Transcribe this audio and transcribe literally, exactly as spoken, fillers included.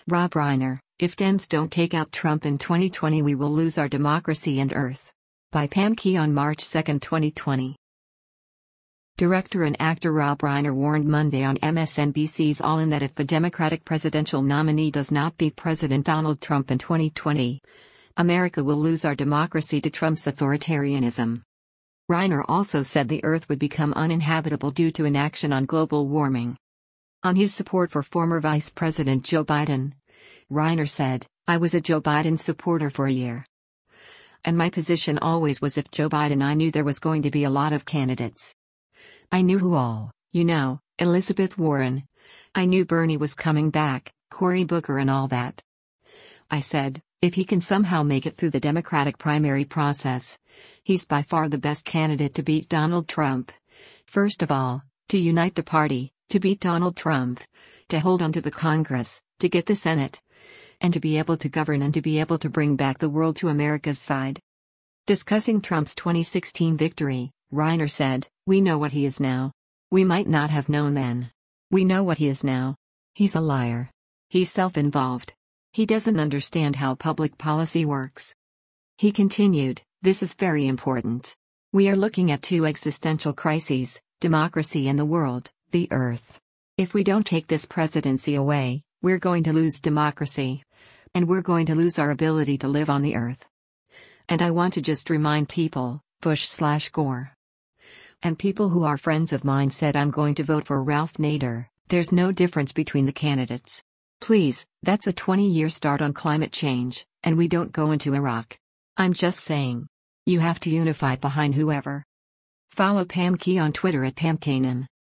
Rob Reiner, if Dems don't take out Trump in twenty twenty, we will lose our democracy and Earth. By Pam Key on March second, twenty twenty. Director and actor Rob Reiner warned Monday on M S N B C's All In that if the Democratic presidential nominee does not beat President Donald Trump in twenty twenty, America will lose our democracy to Trump's authoritarianism. Reiner also said the Earth would become uninhabitable due to inaction on global warming. On his support for former Vice President Joe Biden, Reiner said, "I was a Joe Biden supporter for a year. And my position always was if Joe Biden, I knew there was going to be a lot of candidates. I knew who all, you know, Elizabeth Warren. I knew Bernie was coming back, Cory Booker and all that. I said, if he can somehow make it through the Democratic primary process, he's by far the best candidate to beat Donald Trump. First of all, to unite the party, to beat Donald Trump, to hold on to the Congress, to get the Senate, and to be able to govern and to be able to bring back the world to America's side." Discussing Trump's twenty sixteen victory, Reiner said, "We know what he is now. We might not have known then. We know what he is now. He's a liar. He's self-involved. He doesn't understand how public policy works." He continued, "This is very important. We are looking at two existential crises, democracy and the world, the Earth. If we don't take this presidency away, we're going to lose democracy. And we're going to lose our ability to live on the Earth. And I want to just remind people, Bush slash Gore. And people who are friends of mine said I'm going to vote for Ralph Nader, there's no difference between the candidates. Please, that's a twenty-year start on climate change, and we don't go into Iraq. I'm just saying. You have to unify behind whoever." Follow Pam Key on Twitter at Pam Kanan.